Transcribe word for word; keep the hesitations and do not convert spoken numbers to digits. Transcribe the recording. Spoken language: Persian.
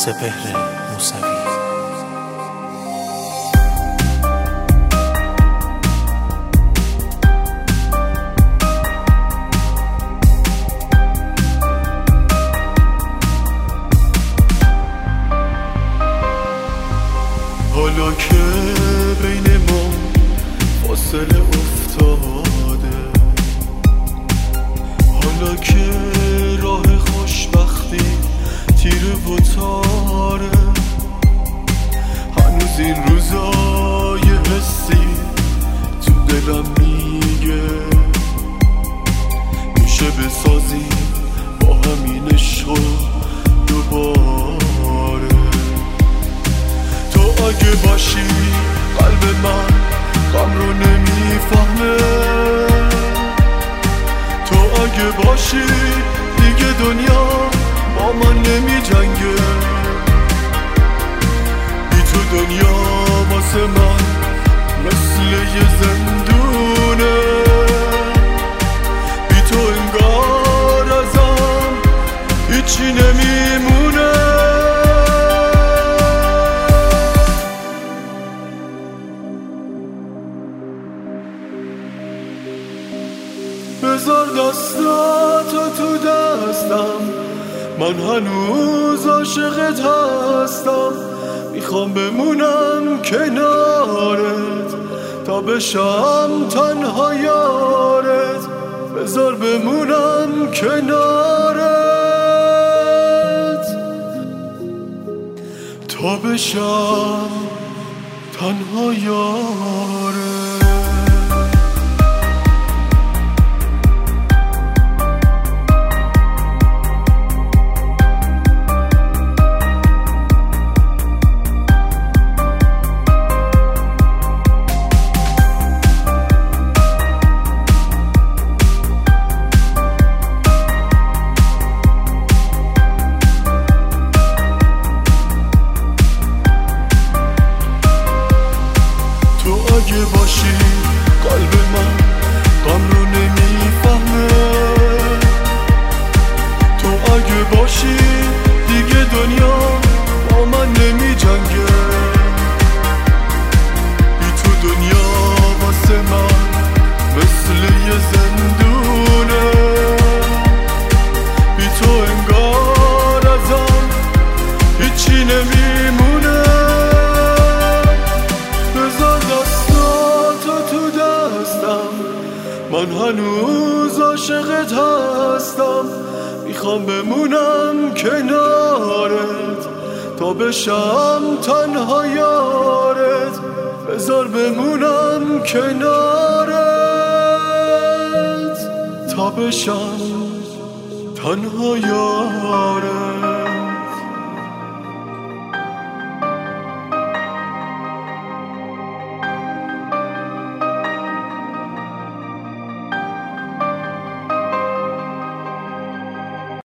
سپهر موسوی. حالا که بین ما فاصله افتاده، حالا که راه خوشبختی تیره و تاره، هنوز این روزای حسی تو دلم میگه میشه بسازیم با همین عشق دوباره. تو اگه باشی قلب من غم رو نمیفهمه، تو اگه باشی دیگه دنیا با من نمی جنگه. بی تو دنیا واسه من مثل یه زندونه، بی تو انگار ازم هیچی نمیمونه. بذار دستاتو تو دستم، من هنوز عاشقت هستم. میخوام بمونم کنارت تا بشم تنها یارت. بذار بمونم کنارت تا بشم تنها یارت. اگه باشی قلب من غم رو نمیفهمه، تو اگه باشی دیگه دنیا با من نمی جنگه. بی تو دنیا واسه من مثل یه زندونه، بی تو انگار ازم هیچی نمیمونه. من هنوز عاشقت هستم، میخوام بمونم کنارت تا بشم تنها یارت. بذار بمونم کنارت تا بشم تنها یارت.